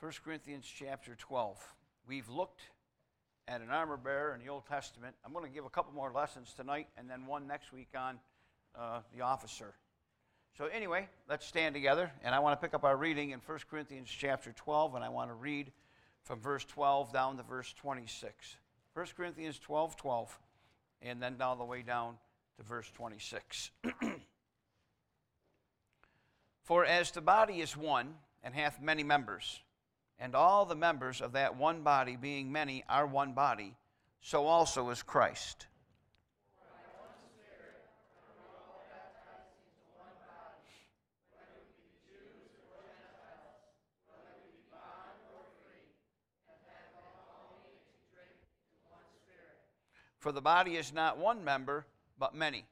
1 Corinthians chapter 12. We've looked at an armor bearer in the Old Testament. I'm going to give a couple more lessons tonight and then one next week on the officer. So anyway, let's stand together, and I want to pick up our reading in 1 Corinthians chapter 12, and I want to read from verse 12 down to verse 26. 1 Corinthians 12:12, and then all the way down to verse 26. For as the body is one, and hath many members, and all the members of that one body, being many, are one body, so also is Christ. For the body is not one member, but many.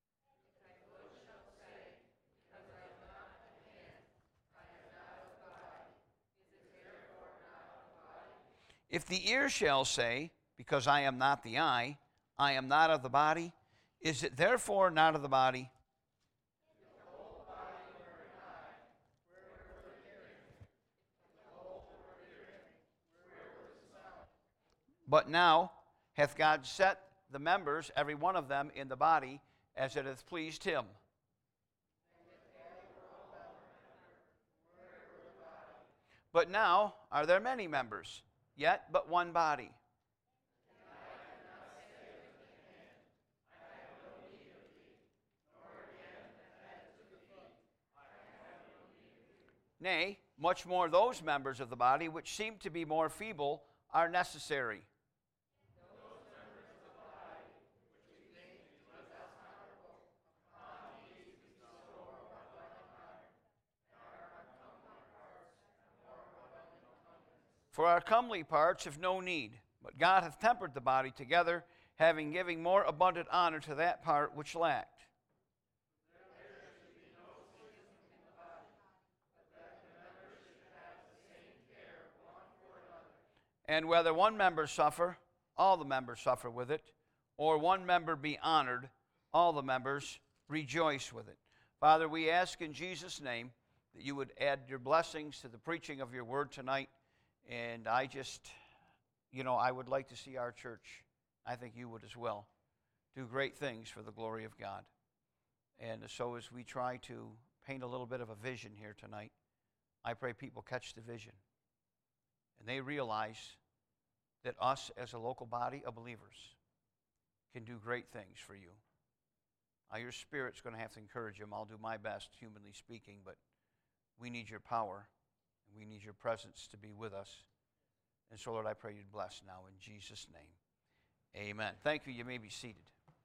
If the ear shall say, because I am not the eye, I am not of the body, is it therefore not of the body? But now hath God set the members, every one of them, in the body, as it hath pleased him. But now are there many members, yet but one body. Nay, much more those members of the body which seem to be more feeble are necessary. For our comely parts have no need, but God hath tempered the body together, having given more abundant honor to that part which lacked. And whether one member suffer, all the members suffer with it, or one member be honored, all the members rejoice with it. Father, we ask in Jesus' name that you would add your blessings to the preaching of your word tonight. And I just, I would like to see our church, I think you would as well, do great things for the glory of God. And so as we try to paint a little bit of a vision here tonight, I pray people catch the vision. And they realize that us as a local body of believers can do great things for you. Now your Spirit's going to have to encourage them. I'll do my best, humanly speaking, but we need your power. We need your presence to be with us. And so, Lord, I pray you'd bless now in Jesus' name. Amen. Thank you. You may be seated.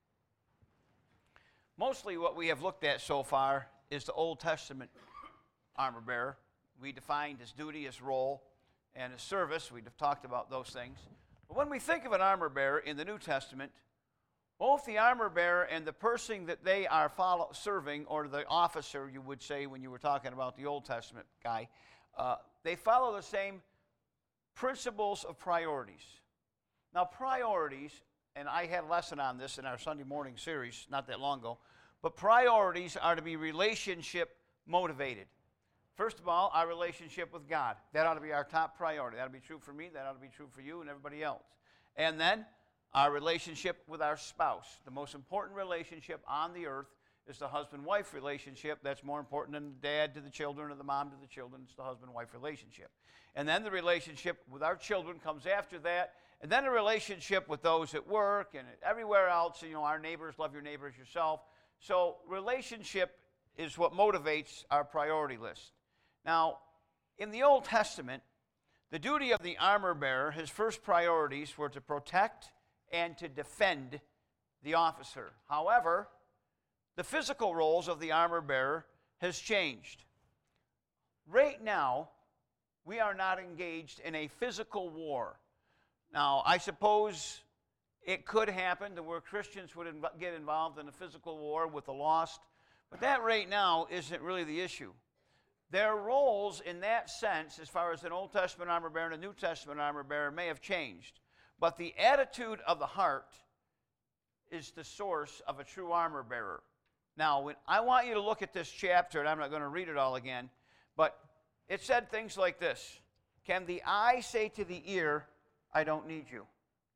Mostly what we have looked at so far is the Old Testament armor bearer. We defined his duty, his role, and his service. We've talked about those things. But when we think of an armor bearer in the New Testament, both the armor bearer and the person that they are serving, or the officer, you would say when you were talking about the Old Testament guy, they follow the same principles of priorities. Now, priorities, and I had a lesson on this in our Sunday morning series not that long ago, but priorities are to be relationship motivated. First of all, our relationship with God. That ought to be our top priority. That ought to be true for me. That ought to be true for you and everybody else. And then our relationship with our spouse. The most important relationship on the earth is the husband-wife relationship. That's more important than the dad to the children or the mom to the children. It's the husband-wife relationship. And then the relationship with our children comes after that. And then the relationship with those at work and everywhere else. Our neighbors, love your neighbors yourself. So relationship is what motivates our priority list. Now, in the Old Testament, the duty of the armor bearer, his first priorities were to protect and to defend the officer. However, the physical roles of the armor bearer has changed. Right now, we are not engaged in a physical war. Now, I suppose it could happen to where Christians would get involved in a physical war with the lost, but that right now isn't really the issue. Their roles in that sense, as far as an Old Testament armor bearer and a New Testament armor bearer, may have changed. But the attitude of the heart is the source of a true armor bearer. Now, I want you to look at this chapter, and I'm not going to read it all again, but it said things like this. Can the eye say to the ear, I don't need you?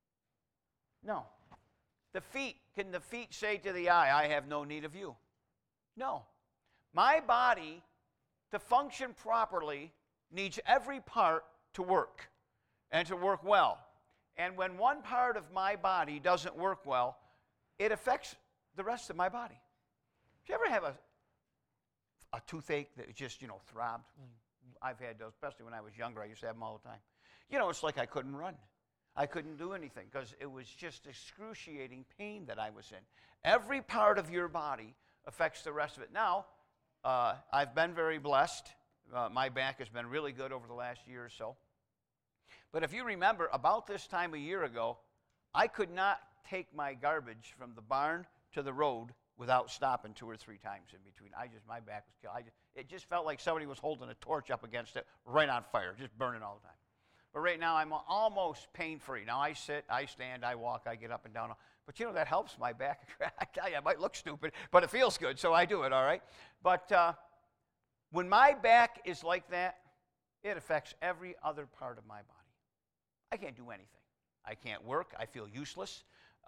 No. Can the feet say to the eye, I have no need of you? No. My body, to function properly, needs every part to work and to work well. And when one part of my body doesn't work well, it affects the rest of my body. Did you ever have a toothache that just, throbbed? I've had those, especially when I was younger. I used to have them all the time. It's like I couldn't run. I couldn't do anything because it was just excruciating pain that I was in. Every part of your body affects the rest of it. Now, I've been very blessed. My back has been really good over the last year or so. But if you remember, about this time a year ago, I could not take my garbage from the barn to the road without stopping 2 or 3 times in between. My back was killed. It just felt like somebody was holding a torch up against it, right on fire, just burning all the time. But right now, I'm almost pain-free. Now, I sit, I stand, I walk, I get up and down. But, that helps my back. I tell you, I might look stupid, but it feels good, so I do it, all right? But when my back is like that, it affects every other part of my body. I can't do anything. I can't work. I feel useless.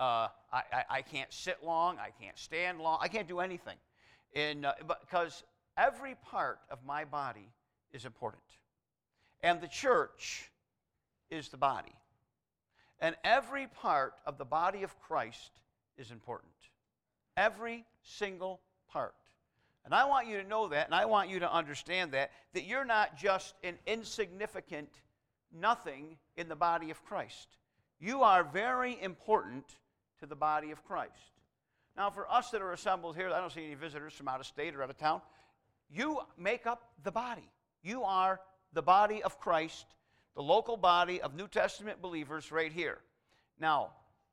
I can't sit long. I can't stand long. I can't do anything. Because every part of my body is important. And the church is the body. And every part of the body of Christ is important. Every single part. And I want you to know that, and I want you to understand that you're not just an insignificant nothing in the body of Christ. You are very important to the body of Christ. Now, for us that are assembled here, I don't see any visitors from out of state or out of town. You make up the body. You are the body of Christ, the local body of New Testament believers right here. Now,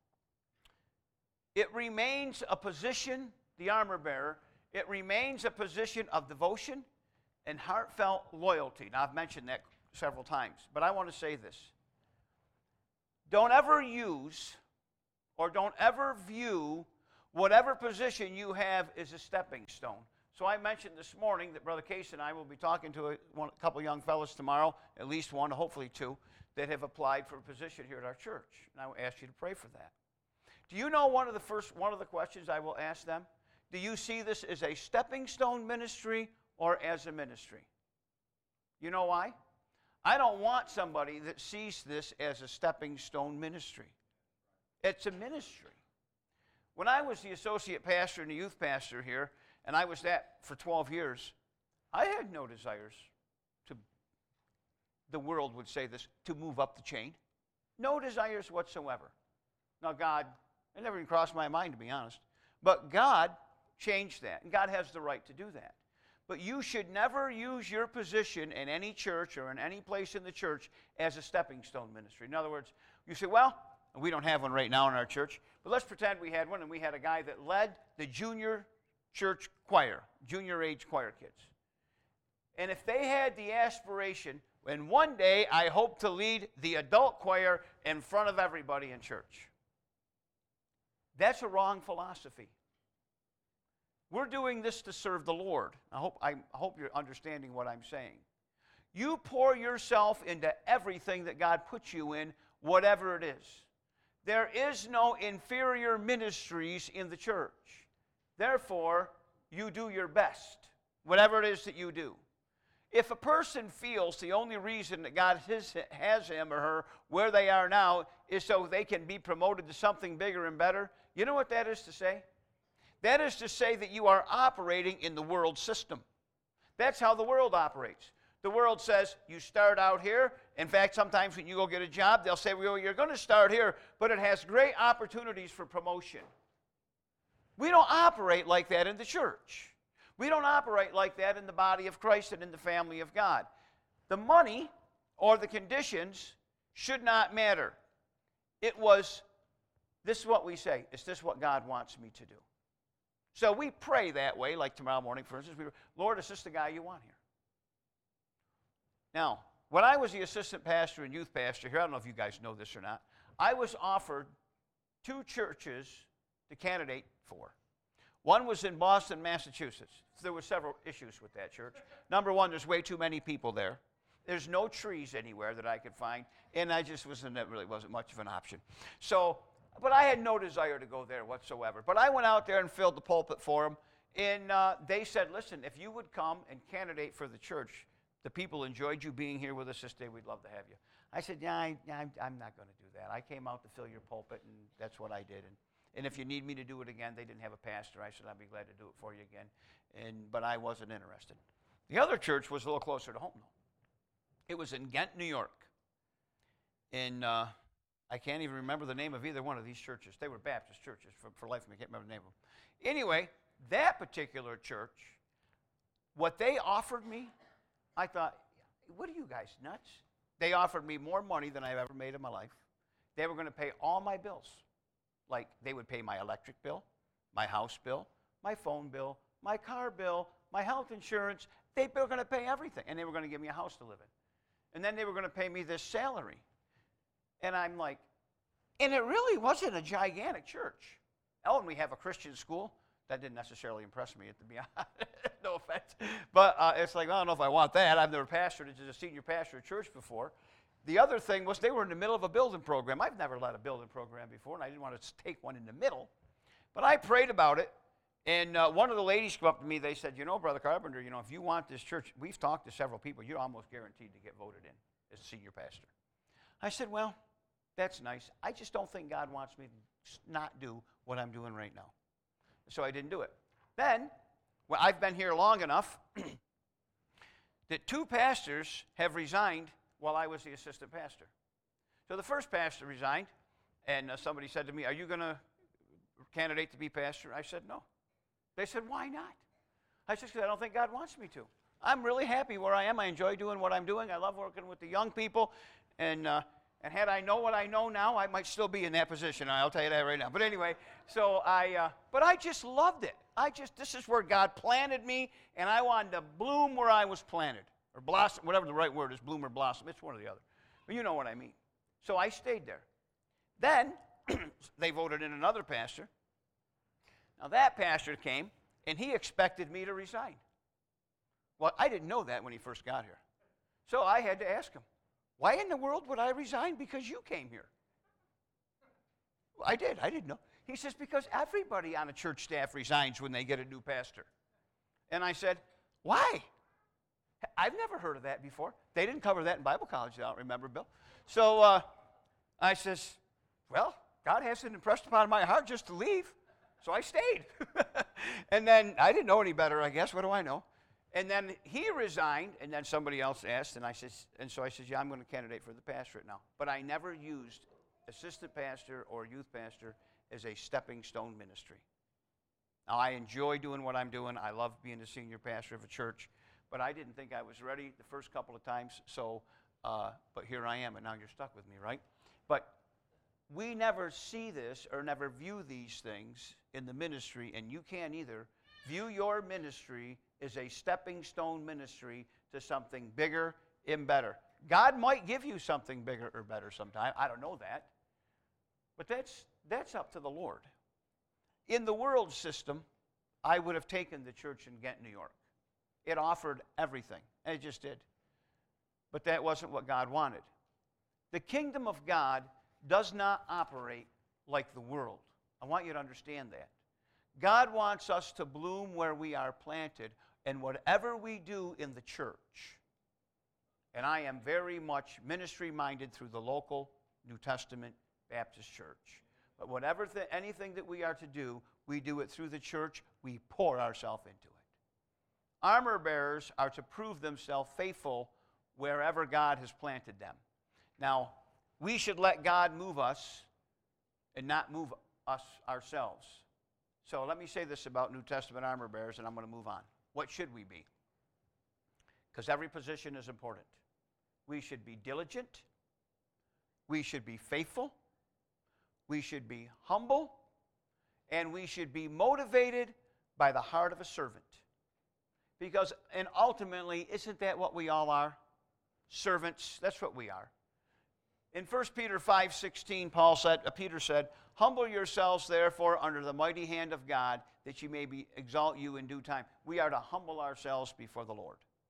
it remains a position, the armor bearer, it remains a position of devotion and heartfelt loyalty. Now, I've mentioned that several times, but I want to say this. Don't ever use or don't ever view whatever position you have as a stepping stone. So I mentioned this morning that Brother Case and I will be talking to a couple young fellows tomorrow, at least one, hopefully 2, that have applied for a position here at our church. And I will ask you to pray for that. Do you know one of the questions I will ask them? Do you see this as a stepping stone ministry or as a ministry? You know why? I don't want somebody that sees this as a stepping stone ministry. It's a ministry. When I was the associate pastor and the youth pastor here, and I was that for 12 years, I had no desires to, the world would say this, to move up the chain. No desires whatsoever. Now God, it never even crossed my mind, to be honest. But God changed that, and God has the right to do that. But you should never use your position in any church or in any place in the church as a stepping stone ministry. In other words, you say, well, we don't have one right now in our church, but let's pretend we had one, and we had a guy that led the junior church choir, junior age choir kids. And if they had the aspiration, and one day I hope to lead the adult choir in front of everybody in church. That's a wrong philosophy. We're doing this to serve the Lord. I hope you're understanding what I'm saying. You pour yourself into everything that God puts you in, whatever it is. There is no inferior ministries in the church. Therefore, you do your best, whatever it is that you do. If a person feels the only reason that God has him or her where they are now is so they can be promoted to something bigger and better, you know what that is to say? That is to say that you are operating in the world system. That's how the world operates. The world says you start out here. In fact, sometimes when you go get a job, they'll say, well, you're going to start here, but it has great opportunities for promotion. We don't operate like that in the church. We don't operate like that in the body of Christ and in the family of God. The money or the conditions should not matter. This is what we say, is this what God wants me to do? So we pray that way, like tomorrow morning, for instance, Lord, is this the guy you want here? Now, when I was the assistant pastor and youth pastor here, I don't know if you guys know this or not, I was offered 2 churches to candidate for. One was in Boston, Massachusetts. There were several issues with that church. Number one, there's way too many people there. There's no trees anywhere that I could find, and that really wasn't much of an option. So, but I had no desire to go there whatsoever. But I went out there and filled the pulpit for them, and they said, listen, if you would come and candidate for the church, the people enjoyed you being here with us this day, we'd love to have you. I said, I'm not going to do that. I came out to fill your pulpit, and that's what I did. And if you need me to do it again, they didn't have a pastor. I said, I'd be glad to do it for you again. But I wasn't interested. The other church was a little closer to home, though. It was in Ghent, New York. And I can't even remember the name of either one of these churches. They were Baptist churches. For life of me, I can't remember the name of them. Anyway, that particular church, what they offered me, I thought, what are you guys, nuts? They offered me more money than I've ever made in my life. They were going to pay all my bills. Like, they would pay my electric bill, my house bill, my phone bill, my car bill, my health insurance. They were going to pay everything, and they were going to give me a house to live in. And then they were going to pay me this salary. And I'm like, and it really wasn't a gigantic church. Oh, and we have a Christian school. That didn't necessarily impress me, to be honest. No offense. But it's like, I don't know if I want that. I've never pastored as a senior pastor at church before. The other thing was they were in the middle of a building program. I've never led a building program before, and I didn't want to take one in the middle. But I prayed about it, and one of the ladies came up to me. They said, Brother Carpenter, if you want this church, we've talked to several people. You're almost guaranteed to get voted in as senior pastor. I said, well, that's nice. I just don't think God wants me to not do what I'm doing right now. So I didn't do it. Then, well, I've been here long enough that 2 pastors have resigned while I was the assistant pastor. So the first pastor resigned, and somebody said to me, are you going to candidate to be pastor? I said, no. They said, why not? I said, because I don't think God wants me to. I'm really happy where I am. I enjoy doing what I'm doing. I love working with the young people, and had I known what I know now, I might still be in that position. I'll tell you that right now. But anyway, so but I just loved it. This is where God planted me, and I wanted to bloom where I was planted, or blossom, whatever the right word is, bloom or blossom. It's one or the other. But you know what I mean. So I stayed there. Then they voted in another pastor. Now that pastor came, and he expected me to resign. Well, I didn't know that when he first got here. So I had to ask him, why in the world would I resign because you came here? Well, I did. I didn't know. He says, because everybody on a church staff resigns when they get a new pastor. And I said, why? I've never heard of that before. They didn't cover that in Bible college, I don't remember, Bill. So I says, well, God hasn't impressed upon my heart just to leave. So I stayed. And then I didn't know any better, I guess. What do I know? And then he resigned, and then somebody else asked, so I said, yeah, I'm going to candidate for the pastorate now. But I never used assistant pastor or youth pastor as a stepping stone ministry. Now, I enjoy doing what I'm doing. I love being the senior pastor of a church, but I didn't think I was ready the first couple of times, but here I am, and now you're stuck with me, right? But we never see this or never view these things in the ministry, and you can't either. View your ministry as a stepping stone ministry to something bigger and better. God might give you something bigger or better sometime. I don't know that. But that's up to the Lord. In the world system, I would have taken the church in Ghent, New York. It offered everything, and it just did. But that wasn't what God wanted. The kingdom of God does not operate like the world. I want you to understand that. God wants us to bloom where we are planted, and whatever we do in the church, and I am very much ministry-minded through the local New Testament Baptist church. But anything that we are to do, we do it through the church. We pour ourselves into it. Armor bearers are to prove themselves faithful wherever God has planted them. Now, we should let God move us and not move us ourselves. So let me say this about New Testament armor bearers, and I'm going to move on. What should we be? Because every position is important. We should be diligent. We should be faithful. We should be humble. And we should be motivated by the heart of a servant. Because, and ultimately, isn't that what we all are? Servants, that's what we are. In 1 Peter 5:16, Peter said, humble yourselves, therefore, under the mighty hand of God, that exalt you in due time. We are to humble ourselves before the Lord.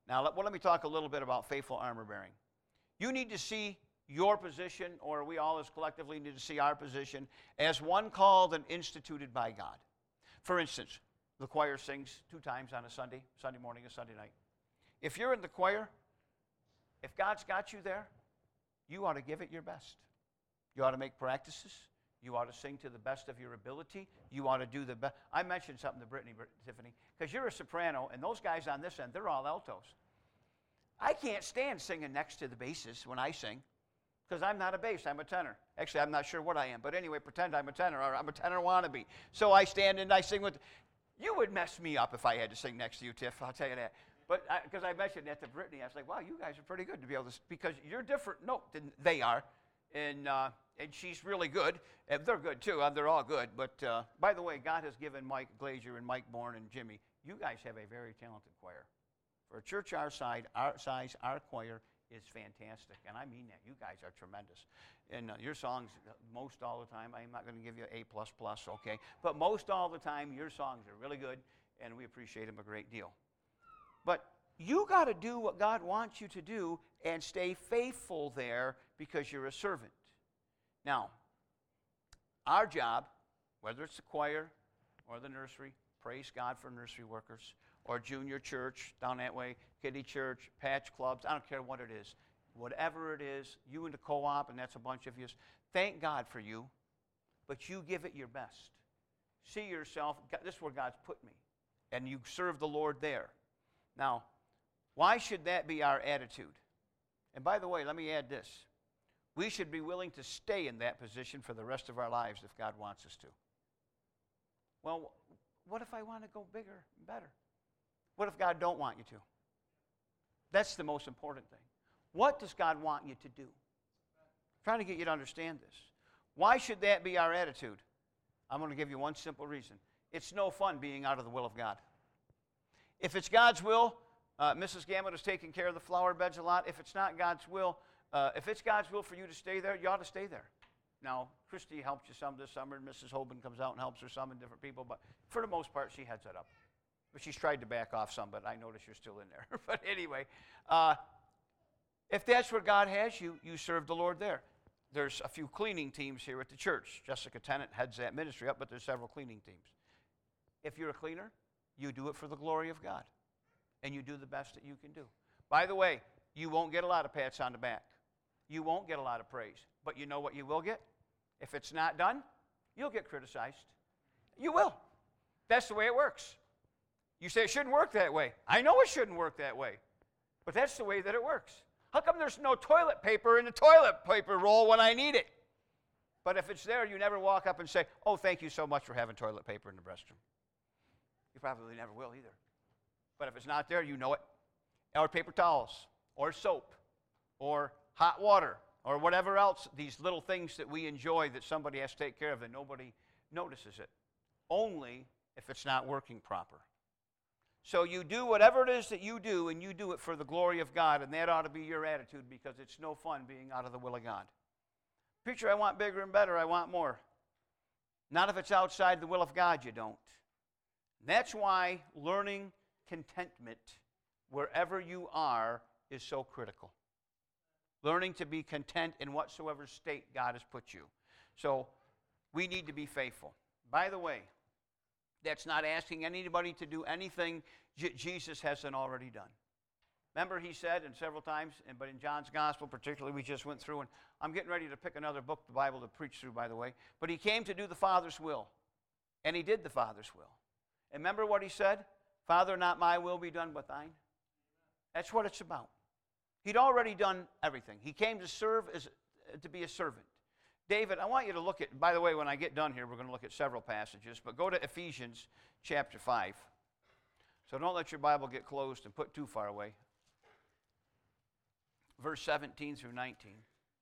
Now, let me talk a little bit about faithful armor bearing. You need to see your position, or we all as collectively need to see our position, as one called and instituted by God. For instance, the choir sings 2 times on a Sunday morning and Sunday night. If you're in the choir, if God's got you there, you ought to give it your best. You ought to make practices. You ought to sing to the best of your ability. You ought to do the best. I mentioned something to Tiffany, because you're a soprano, and those guys on this end, they're all altos. I can't stand singing next to the basses when I sing, because I'm not a bass, I'm a tenor. Actually, I'm not sure what I am, but anyway, pretend I'm a tenor, or I'm a tenor wannabe. So I stand and I sing with, you would mess me up if I had to sing next to you, Tiff, I'll tell you that. But because I mentioned that to Brittany, I was like, wow, you guys are pretty good to be able to, because you're different note than they are, and she's really good, and they're good too, they're all good. But by the way, God has given Mike Glazier and Mike Bourne and Jimmy, you guys have a very talented choir. For a church our size, our choir is fantastic, and I mean that. You guys are tremendous. And your songs, most all the time, I'm not going to give you A++, okay? But most all the time, your songs are really good, and we appreciate them a great deal. But you got to do what God wants you to do and stay faithful there because you're a servant. Now, our job, whether it's the choir or the nursery, praise God for nursery workers, or junior church down that way, kiddie church, patch clubs, I don't care what it is. Whatever it is, you in the co-op, and that's a bunch of you, thank God for you, but you give it your best. See yourself, this is where God's put me, and you serve the Lord there. Now, why should that be our attitude? And by the way, let me add this. We should be willing to stay in that position for the rest of our lives if God wants us to. Well, what if I want to go bigger and better? What if God don't want you to? That's the most important thing. What does God want you to do? I'm trying to get you to understand this. Why should that be our attitude? I'm going to give you one simple reason. It's no fun being out of the will of God. If it's God's will, Mrs. Gammett is taking care of the flower beds a lot. If it's not God's will, if it's God's will for you to stay there, you ought to stay there. Now, Christy helped you some this summer, and Mrs. Hoban comes out and helps her some, and different people, but for the most part, she heads it up. But she's tried to back off some, but I notice you're still in there. But anyway, if that's where God has you, you serve the Lord there. There's a few cleaning teams here at the church. Jessica Tennant heads that ministry up, but there's several cleaning teams. If you're a cleaner, you do it for the glory of God, and you do the best that you can do. By the way, you won't get a lot of pats on the back. You won't get a lot of praise. But you know what you will get? If it's not done, you'll get criticized. You will. That's the way it works. You say it shouldn't work that way. I know it shouldn't work that way. But that's the way that it works. How come there's no toilet paper in the toilet paper roll when I need it? But if it's there, you never walk up and say, oh, thank you so much for having toilet paper in the restroom. You probably never will either. But if it's not there, you know it. Or paper towels, or soap, or hot water, or whatever else, these little things that we enjoy that somebody has to take care of that nobody notices it. Only if it's not working proper. So you do whatever it is that you do, and you do it for the glory of God, and that ought to be your attitude, because it's no fun being out of the will of God. Preacher, I want bigger and better, I want more. Not if it's outside the will of God, you don't. That's why learning contentment wherever you are is so critical. Learning to be content in whatsoever state God has put you. So we need to be faithful. By the way, that's not asking anybody to do anything Jesus hasn't already done. Remember, he said, and several times, but in John's Gospel particularly, we just went through, and I'm getting ready to pick another book, the Bible, to preach through, by the way. But he came to do the Father's will, and he did the Father's will. And remember what he said? Father, not my will be done, but thine. That's what it's about. He'd already done everything. He came to serve, to be a servant. David, I want you to look at, by the way, when I get done here, we're going to look at several passages, but go to Ephesians chapter 5. So don't let your Bible get closed and put too far away. Verse 17 through 19.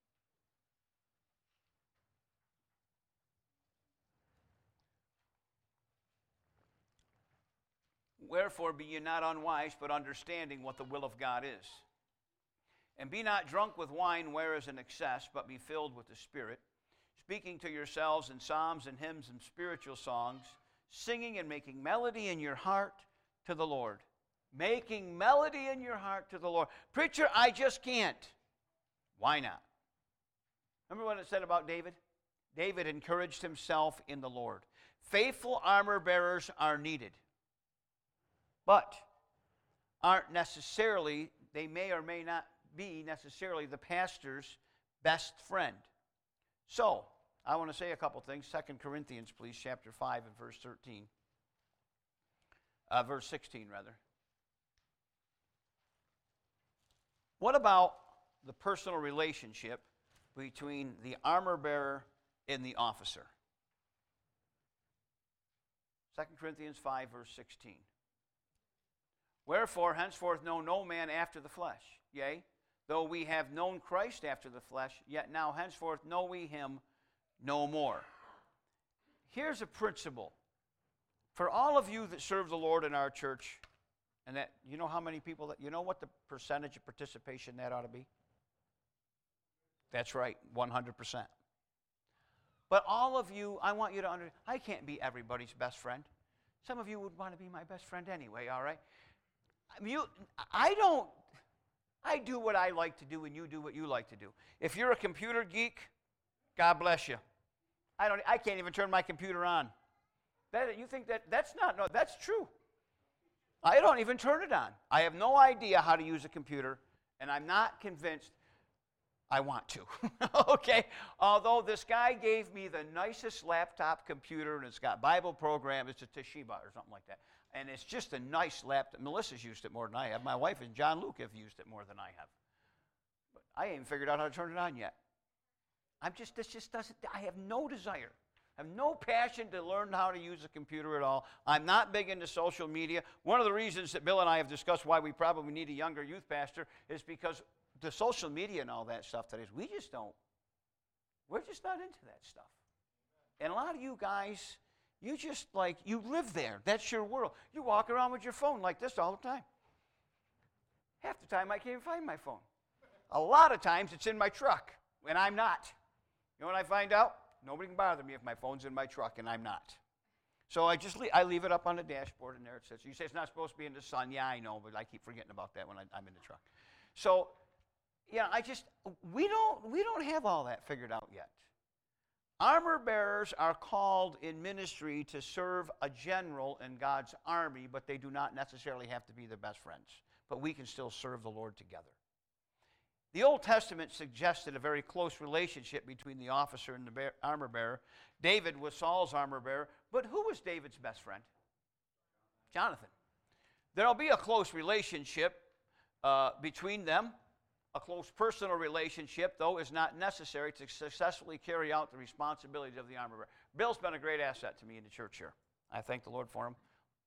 Wherefore be ye not unwise, but understanding what the will of God is. And be not drunk with wine, where is an excess, but be filled with the Spirit, speaking to yourselves in psalms and hymns and spiritual songs, singing and making melody in your heart to the Lord, Making melody in your heart to the Lord. Preacher, I just can't. Why not? Remember what it said about David? David encouraged himself in the Lord. Faithful armor bearers are needed, but aren't necessarily, they may or may not be necessarily the pastor's best friend. So, I want to say a couple things. 2 Corinthians, please, chapter 5 and verse 13. Verse 16, rather. What about the personal relationship between the armor bearer and the officer? 2 Corinthians 5, verse 16. Wherefore, henceforth know no man after the flesh. Yea, though we have known Christ after the flesh, yet now henceforth know we him no more. Here's a principle. For all of you that serve the Lord in our church, and that, you know how many people, that you know what the percentage of participation that ought to be? That's right, 100%. But all of you, I want you to understand, I can't be everybody's best friend. Some of you would want to be my best friend anyway, all right? I do what I like to do and you do what you like to do. If you're a computer geek, God bless you. I can't even turn my computer on. You think that's not, no, that's true. I don't even turn it on. I have no idea how to use a computer, and I'm not convinced I want to. Okay? Although this guy gave me the nicest laptop computer, and it's got Bible program. It's a Toshiba or something like that. And it's just a nice laptop. Melissa's used it more than I have. My wife and John Luke have used it more than I have. But I ain't even figured out how to turn it on yet. This just doesn't, I have no desire. I have no passion to learn how to use a computer at all. I'm not big into social media. One of the reasons that Bill and I have discussed why we probably need a younger youth pastor is because the social media and all that stuff today, we're just not into that stuff. And a lot of you guys, you just you live there. That's your world. You walk around with your phone like this all the time. Half the time I can't even find my phone. A lot of times it's in my truck when I'm not. You know what I find out? Nobody can bother me if my phone's in my truck and I'm not. So I leave it up on the dashboard, and there it sits. You say it's not supposed to be in the sun. Yeah, I know, but I keep forgetting about that when I'm in the truck. So, yeah, we don't have all that figured out yet. Armor bearers are called in ministry to serve a general in God's army, but they do not necessarily have to be the best friends. But we can still serve the Lord together. The Old Testament suggested a very close relationship between the officer and the armor bearer. David was Saul's armor bearer, but who was David's best friend? Jonathan. There will be a close relationship between them. A close personal relationship, though, is not necessary to successfully carry out the responsibilities of the armor bearer. Bill's been a great asset to me in the church here. I thank the Lord for him.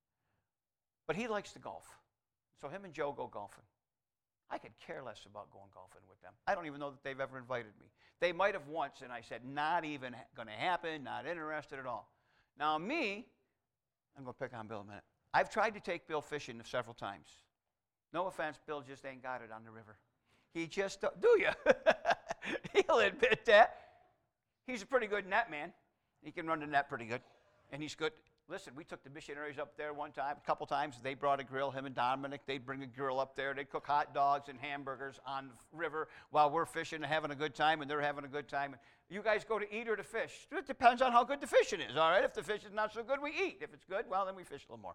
But he likes to golf. So him and Joe go golfing. I could care less about going golfing with them. I don't even know that they've ever invited me. They might have once, and I said, not even going to happen, not interested at all. Now me, I'm going to pick on Bill a minute. I've tried to take Bill fishing several times. No offense, Bill just ain't got it on the river. He just, do you? He'll admit that. He's a pretty good net man. He can run the net pretty good, and he's good. Listen, we took the missionaries up there a couple times. They brought a grill, him and Dominic. They'd bring a grill up there. They'd cook hot dogs and hamburgers on the river while we're fishing and having a good time, and they're having a good time. You guys go to eat or to fish? It depends on how good the fishing is, all right? If the fish is not so good, we eat. If it's good, well, then we fish a little more.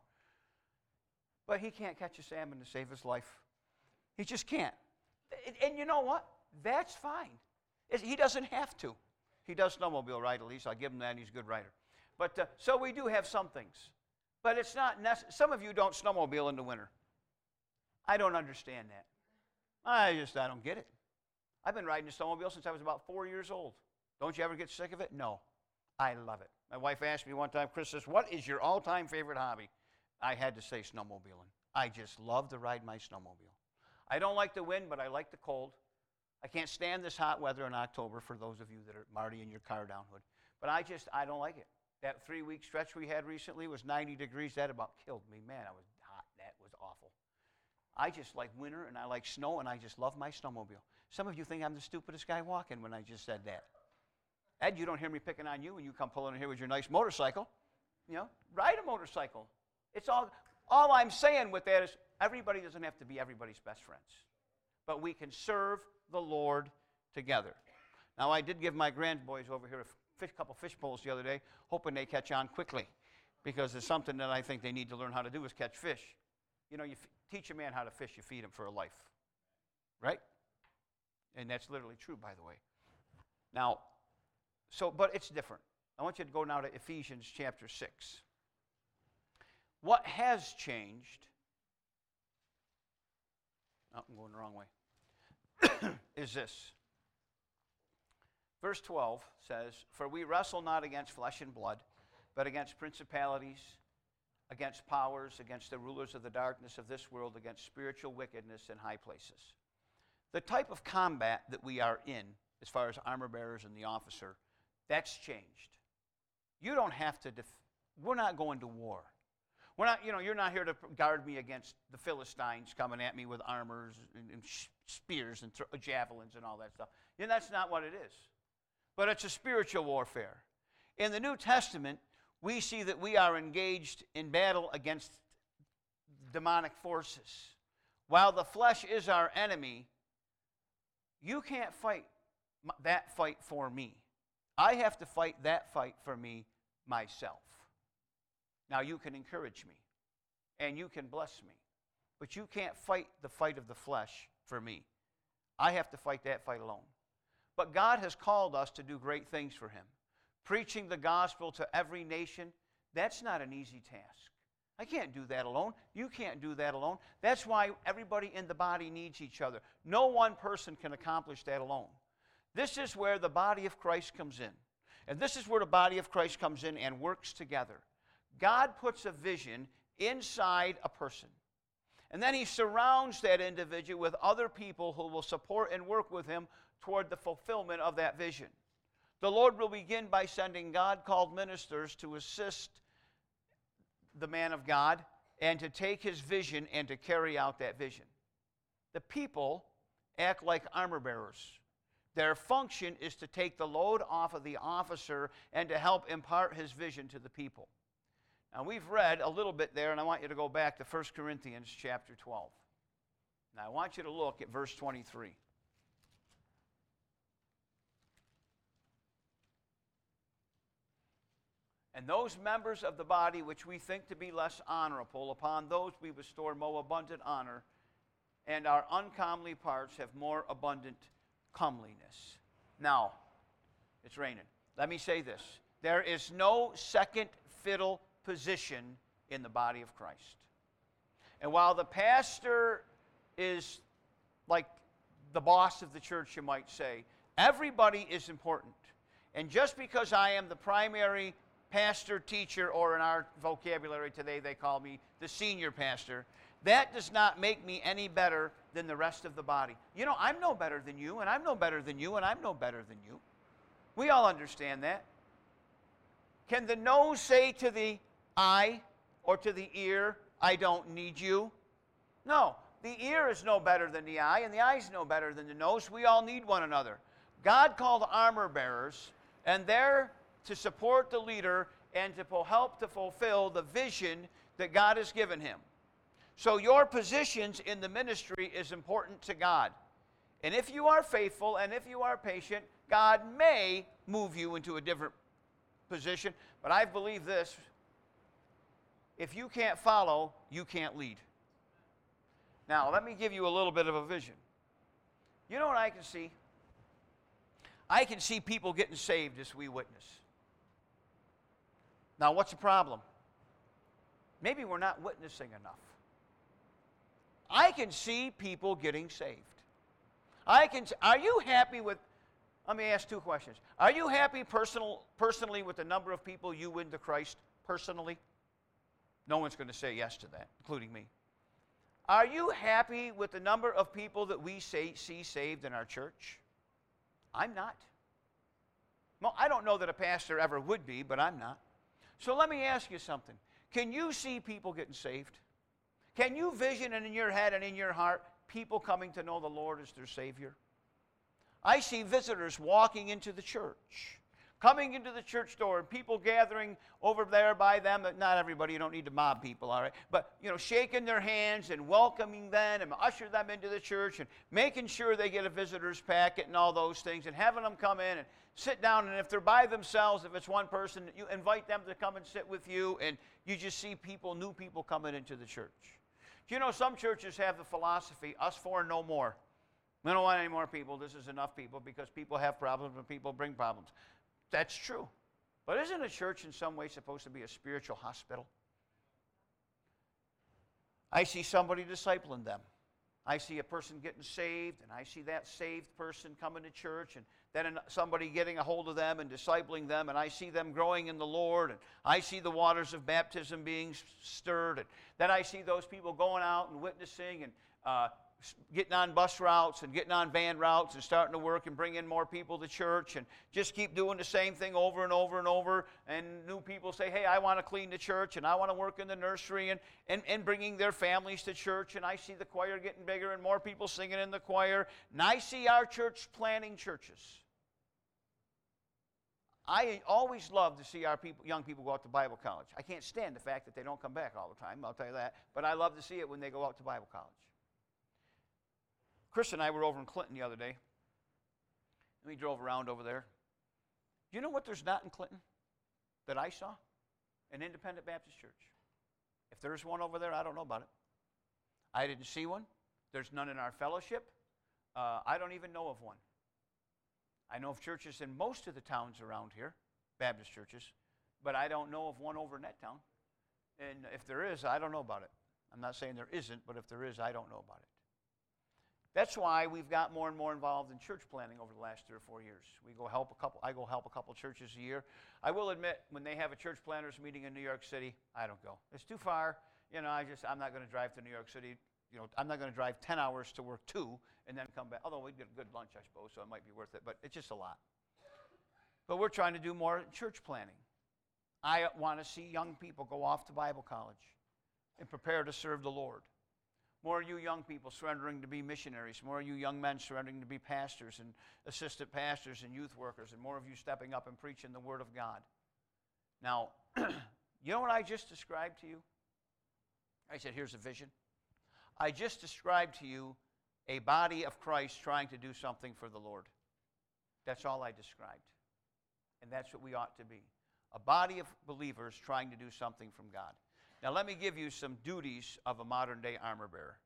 But he can't catch a salmon to save his life. He just can't. And you know what? That's fine. He doesn't have to. He does snowmobile ride, at least. I'll give him that. He's a good rider. But so we do have some things. But it's not necessary. Some of you don't snowmobile in the winter. I don't understand that. I don't get it. I've been riding a snowmobile since I was about 4 years old. Don't you ever get sick of it? No. I love it. My wife asked me one time, Chris says, what is your all-time favorite hobby? I had to say snowmobiling. I just love to ride my snowmobile. I don't like the wind, but I like the cold. I can't stand this hot weather in October for those of you that are Marty in your car down hood. But I don't like it. That 3-week stretch we had recently was 90 degrees. That about killed me. Man, I was hot. That was awful. I just like winter, and I like snow, and I just love my snowmobile. Some of you think I'm the stupidest guy walking when I just said that. Ed, you don't hear me picking on you when you come pulling in here with your nice motorcycle. You know, ride a motorcycle. It's all I'm saying with that is everybody doesn't have to be everybody's best friends. But we can serve the Lord together. Now, I did give my grandboys over here a couple fish bowls the other day, hoping they catch on quickly, because it's something that I think they need to learn how to do is catch fish. You know, you teach a man how to fish, you feed him for a life. Right? And that's literally true, by the way. Now, but it's different. I want you to go now to Ephesians chapter 6. What has changed, I'm going the wrong way, is this. Verse 12 says, "For we wrestle not against flesh and blood, but against principalities, against powers, against the rulers of the darkness of this world, against spiritual wickedness in high places." The type of combat that we are in, as far as armor bearers and the officer, that's changed. You don't have to, we're not going to war. We're not, you're not here to guard me against the Philistines coming at me with armors and spears and javelins and all that stuff. That's not what it is. But it's a spiritual warfare. In the New Testament, we see that we are engaged in battle against demonic forces. While the flesh is our enemy, you can't fight that fight for me. I have to fight that fight for me myself. Now, you can encourage me, and you can bless me, but you can't fight the fight of the flesh for me. I have to fight that fight alone. But God has called us to do great things for Him. Preaching the gospel to every nation, that's not an easy task. I can't do that alone. You can't do that alone. That's why everybody in the body needs each other. No one person can accomplish that alone. This is where the body of Christ comes in. And this is where the body of Christ comes in and works together. God puts a vision inside a person. And then He surrounds that individual with other people who will support and work with him toward the fulfillment of that vision. The Lord will begin by sending God-called ministers to assist the man of God and to take his vision and to carry out that vision. The people act like armor bearers. Their function is to take the load off of the officer and to help impart his vision to the people. Now, we've read a little bit there, and I want you to go back to 1 Corinthians chapter 12. Now, I want you to look at verse 23. "And those members of the body which we think to be less honorable, upon those we bestow more abundant honor, and our uncomely parts have more abundant comeliness." Now, it's raining. Let me say this. There is no second fiddle position in the body of Christ. And while the pastor is like the boss of the church, you might say, everybody is important. And just because I am the primary pastor, teacher, or in our vocabulary today they call me the senior pastor, that does not make me any better than the rest of the body. I'm no better than you, and I'm no better than you, and I'm no better than you. We all understand that. Can the nose say to the eye or to the ear, "I don't need you"? No. The ear is no better than the eye, and the eye is no better than the nose. We all need one another. God called armor bearers, and they're to support the leader and to help to fulfill the vision that God has given him. So your positions in the ministry is important to God. And if you are faithful and if you are patient, God may move you into a different position. But I believe this: if you can't follow, you can't lead. Now, let me give you a little bit of a vision. You know what I can see? I can see people getting saved as we witness. Now, what's the problem? Maybe we're not witnessing enough. I can see people getting saved. Are you happy with, let me ask two questions. Are you happy personally with the number of people you win to Christ personally? No one's going to say yes to that, including me. Are you happy with the number of people that we see saved in our church? I'm not. Well, I don't know that a pastor ever would be, but I'm not. So let me ask you something. Can you see people getting saved? Can you vision in your head and in your heart people coming to know the Lord as their Savior? I see visitors walking into the church, coming into the church door and people gathering over there by them. Not everybody, you don't need to mob people, all right? But, shaking their hands and welcoming them and usher them into the church and making sure they get a visitor's packet and all those things and having them come in and sit down. And if they're by themselves, if it's one person, you invite them to come and sit with you, and you just see new people coming into the church. Do you know some churches have the philosophy, us four and no more. We don't want any more people. This is enough people because people have problems and people bring problems. That's true. But isn't a church in some way supposed to be a spiritual hospital? I see somebody discipling them. I see a person getting saved, and I see that saved person coming to church, and then somebody getting a hold of them and discipling them, and I see them growing in the Lord, and I see the waters of baptism being stirred, and then I see those people going out and witnessing and getting on bus routes and getting on van routes and starting to work and bring in more people to church and just keep doing the same thing over and over and over. And new people say, hey, I want to clean the church and I want to work in the nursery and bringing their families to church. And I see the choir getting bigger and more people singing in the choir. And I see our church planting churches. I always love to see our young people go out to Bible college. I can't stand the fact that they don't come back all the time, I'll tell you that. But I love to see it when they go out to Bible college. Chris and I were over in Clinton the other day, and we drove around over there. Do you know what there's not in Clinton that I saw? An independent Baptist church. If there's one over there, I don't know about it. I didn't see one. There's none in our fellowship. I don't even know of one. I know of churches in most of the towns around here, Baptist churches, but I don't know of one over in that town. And if there is, I don't know about it. I'm not saying there isn't, but if there is, I don't know about it. That's why we've got more and more involved in church planting over the last 3 or 4 years. I go help a couple churches a year. I will admit, when they have a church planters meeting in New York City, I don't go. It's too far. I'm not going to drive to New York City. I'm not going to drive 10 hours to work too and then come back. Although we'd get a good lunch, I suppose, so it might be worth it. But it's just a lot. But we're trying to do more church planting. I want to see young people go off to Bible college and prepare to serve the Lord. More of you young people surrendering to be missionaries. More of you young men surrendering to be pastors and assistant pastors and youth workers. And more of you stepping up and preaching the Word of God. Now, you know what I just described to you? I said, here's a vision. I just described to you a body of Christ trying to do something for the Lord. That's all I described. And that's what we ought to be. A body of believers trying to do something from God. Now, let me give you some duties of a modern-day armor bearer.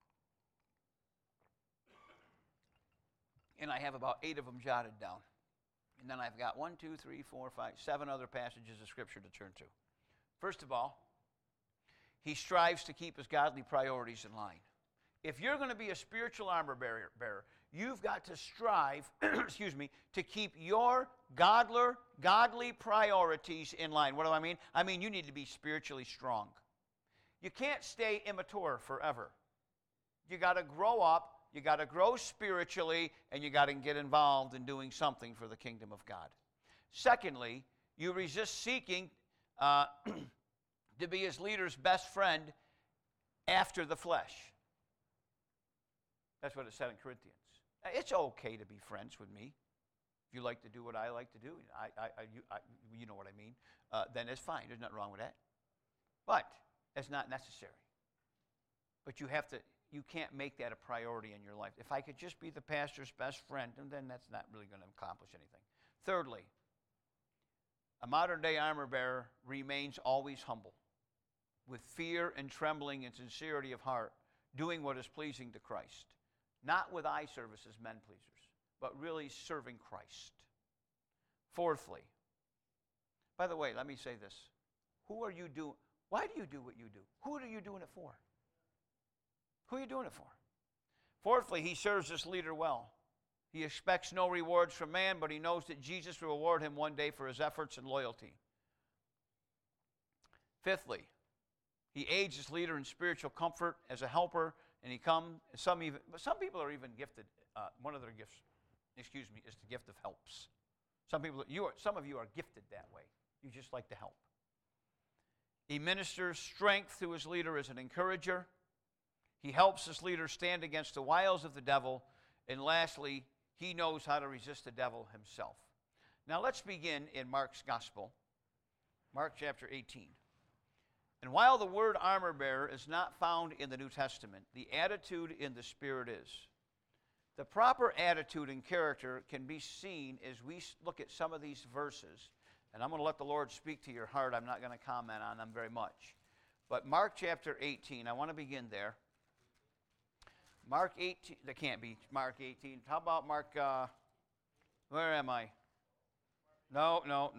And I have about 8 of them jotted down. And then I've got 7 other passages of Scripture to turn to. First of all, he strives to keep his godly priorities in line. If you're going to be a spiritual armor bearer, you've got to strive, to keep your godly priorities in line. What do I mean? I mean, you need to be spiritually strong. You can't stay immature forever. You got to grow up, you got to grow spiritually, and you got to get involved in doing something for the kingdom of God. Secondly, you resist seeking to be his leader's best friend after the flesh. That's what it said in Corinthians. It's okay to be friends with me. If you like to do what I like to do, you know what I mean, then it's fine. There's nothing wrong with that. But it's not necessary. But you can't make that a priority in your life. If I could just be the pastor's best friend, then that's not really going to accomplish anything. Thirdly, a modern-day armor bearer remains always humble, with fear and trembling and sincerity of heart, doing what is pleasing to Christ. Not with eye service as men pleasers, but really serving Christ. Fourthly, by the way, let me say this. Why do you do what you do? Who are you doing it for? Who are you doing it for? Fourthly, he serves this leader well. He expects no rewards from man, but he knows that Jesus will reward him one day for his efforts and loyalty. Fifthly, he aids his leader in spiritual comfort as a helper. And some people are even gifted. One of their gifts, is the gift of helps. Some of you are gifted that way. You just like to help. He ministers strength to his leader as an encourager. He helps his leader stand against the wiles of the devil. And lastly, he knows how to resist the devil himself. Now let's begin in Mark's Gospel, Mark chapter 18. And while the word armor bearer is not found in the New Testament, the attitude in the Spirit is. The proper attitude and character can be seen as we look at some of these verses. And I'm going to let the Lord speak to your heart. I'm not going to comment on them very much. But Mark chapter 18, I want to begin there. Mark 18, that can't be Mark 18. How about Mark, where am I? No.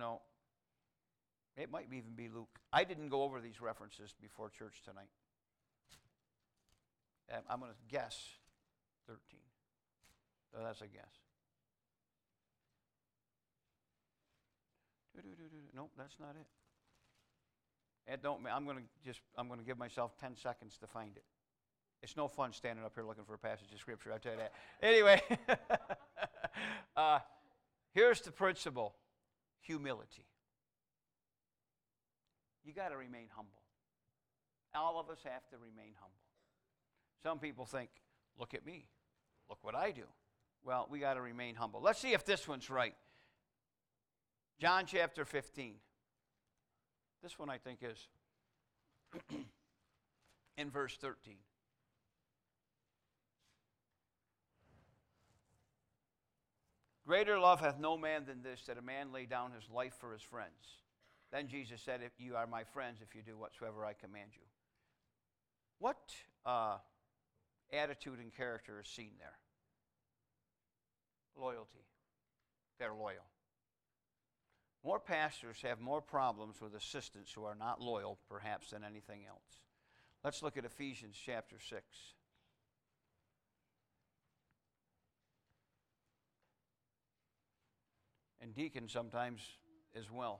It might even be Luke. I didn't go over these references before church tonight. I'm going to guess 13. So that's a guess. Nope, that's not it. I'm going to give myself 10 seconds to find it. It's no fun standing up here looking for a passage of Scripture, I'll tell you that. Anyway, here's the principle. Humility. You got to remain humble. All of us have to remain humble. Some people think, look at me. Look what I do. Well, we got to remain humble. Let's see if this one's right. John chapter 15. This one I think is in verse 13. Greater love hath no man than this, that a man lay down his life for his friends. Then Jesus said, if you are my friends if you do whatsoever I command you. What attitude and character is seen there? Loyalty. They're loyal. More pastors have more problems with assistants who are not loyal, perhaps, than anything else. Let's look at Ephesians chapter 6. And deacons sometimes as well.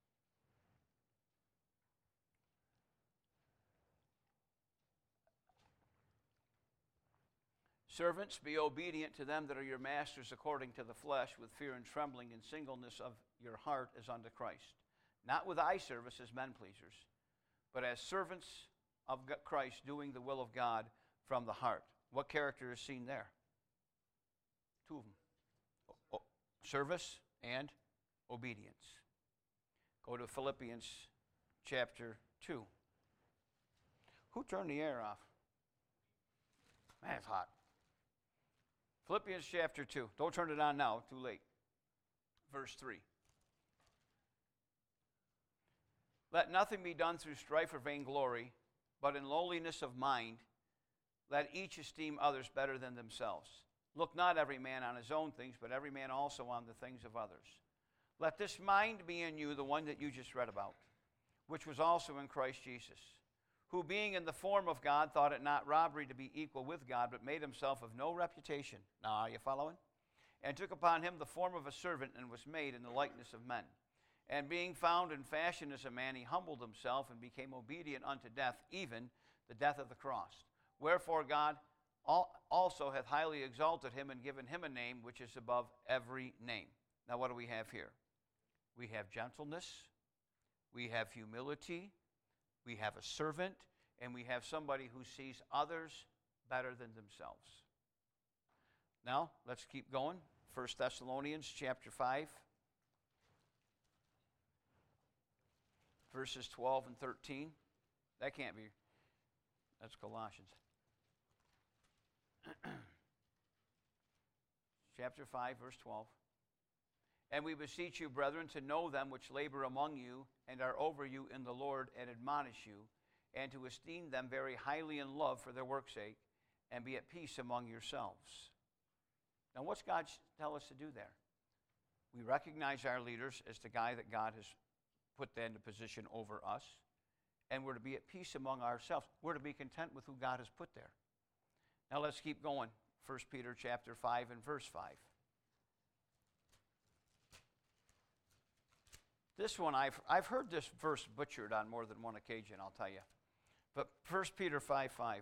Servants, be obedient to them that are your masters according to the flesh, with fear and trembling and singleness of your heart as unto Christ. Not with eye service as men pleasers, but as servants of Christ, doing the will of God from the heart. What character is seen there? Two of them. Service and obedience. Go to Philippians chapter 2. Who turned the air off? Man, it's hot. Philippians chapter 2. Don't turn it on now, too late. Verse 3. Let nothing be done through strife or vainglory, but in lowliness of mind, let each esteem others better than themselves. Look not every man on his own things, but every man also on the things of others. Let this mind be in you, the one that you just read about, which was also in Christ Jesus, who being in the form of God thought it not robbery to be equal with God, but made himself of no reputation. Now, are you following? And took upon him the form of a servant, and was made in the likeness of men. And being found in fashion as a man, he humbled himself and became obedient unto death, even the death of the cross. Wherefore God also hath highly exalted him and given him a name which is above every name. Now what do we have here? We have gentleness, we have humility, we have a servant, and we have somebody who sees others better than themselves. Now, let's keep going. 1 Thessalonians chapter 5, verses 12 and 13. That can't be, that's Colossians. Chapter 5, verse 12. And we beseech you, brethren, to know them which labor among you and are over you in the Lord and admonish you, and to esteem them very highly in love for their work's sake, and be at peace among yourselves. Now, what's God tell us to do there? We recognize our leaders as the guy that God has put into position over us, and we're to be at peace among ourselves. We're to be content with who God has put there. Now, let's keep going. 1 Peter chapter 5 and verse 5. This one, I've heard this verse butchered on more than one occasion, I'll tell you. But 1 Peter 5:5.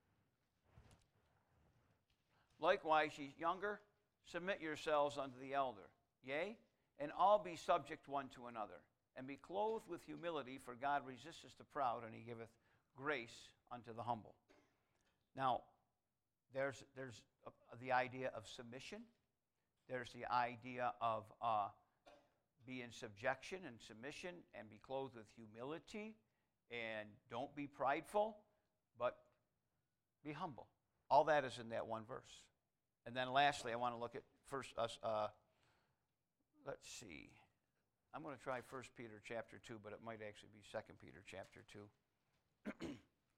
Likewise, ye younger, submit yourselves unto the elder. Yea, and all be subject one to another, and be clothed with humility, for God resisteth the proud, and he giveth grace unto the humble. Now, there's the idea of submission. There's the idea of be in subjection and submission and be clothed with humility, and don't be prideful, but be humble. All that is in that one verse. And then lastly, I want to look at let's see. I'm going to try 1 Peter chapter 2, but it might actually be 2 Peter chapter 2.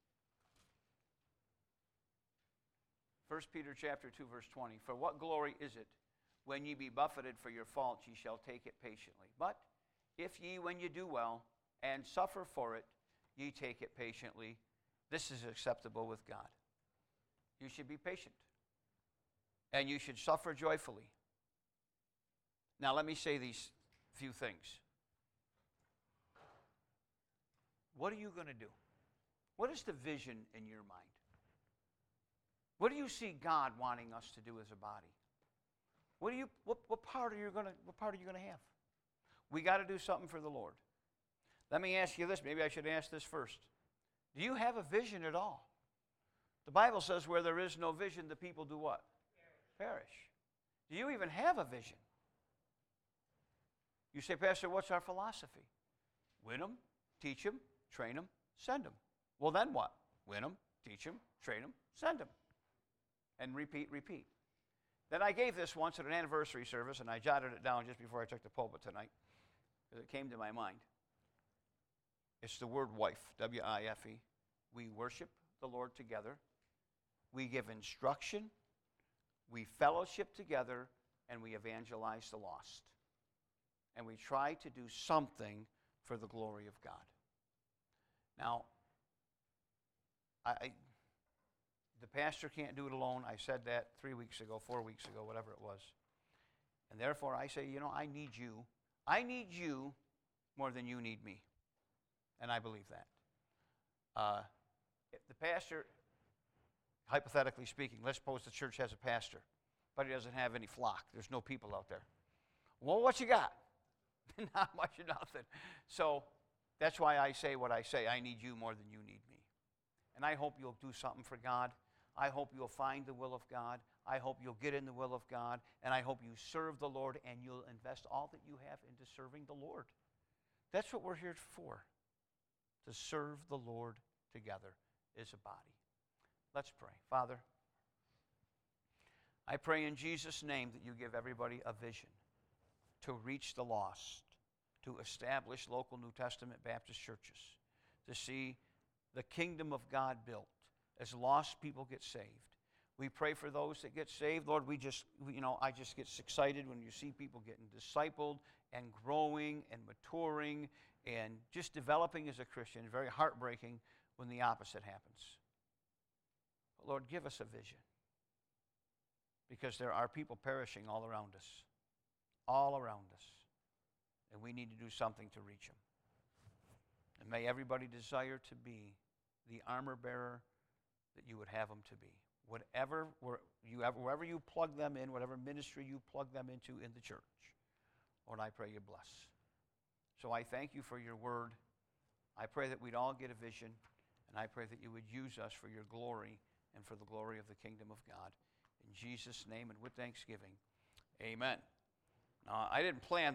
1 Peter chapter 2, verse 20. For what glory is it when ye be buffeted for your faults, ye shall take it patiently. But if ye, when ye do well, and suffer for it, ye take it patiently, this is acceptable with God. You should be patient. And you should suffer joyfully. Now let me say these few things. What are you going to do? What is the vision in your mind? What do you see God wanting us to do as a body? What part are you going to have? We got to do something for the Lord. Let me ask you this. Maybe I should ask this first. Do you have a vision at all? The Bible says where there is no vision, the people do what? Perish. Do you even have a vision? You say, Pastor, what's our philosophy? Win them, teach them, train them, send them. Well, then what? Win them, teach them, train them, send them. And repeat, repeat. Then I gave this once at an anniversary service, and I jotted it down just before I took the pulpit tonight, because it came to my mind. It's the word wife, W-I-F-E. We worship the Lord together. We give instruction. We fellowship together, and we evangelize the lost. And we try to do something for the glory of God. Now, the pastor can't do it alone. I said that 3 weeks ago, 4 weeks ago, whatever it was. And therefore, I say, I need you. I need you more than you need me. And I believe that. If the pastor, hypothetically speaking, let's suppose the church has a pastor, but he doesn't have any flock. There's no people out there. Well, what you got? Not much of nothing. So that's why I say what I say. I need you more than you need me. And I hope you'll do something for God. I hope you'll find the will of God. I hope you'll get in the will of God. And I hope you serve the Lord and you'll invest all that you have into serving the Lord. That's what we're here for, to serve the Lord together as a body. Let's pray. Father, I pray in Jesus' name that you give everybody a vision to reach the lost, to establish local New Testament Baptist churches, to see the kingdom of God built as lost people get saved. We pray for those that get saved. Lord, I just get excited when you see people getting discipled and growing and maturing and just developing as a Christian. Very heartbreaking when the opposite happens. But Lord, give us a vision, because there are people perishing all around us. All around us. And we need to do something to reach them. And may everybody desire to be the armor bearer that you would have them to be. Wherever you plug them in, whatever ministry you plug them into in the church, Lord, I pray you bless. So I thank you for your word. I pray that we'd all get a vision, and I pray that you would use us for your glory and for the glory of the kingdom of God. In Jesus' name and with thanksgiving, amen. Now, I didn't plan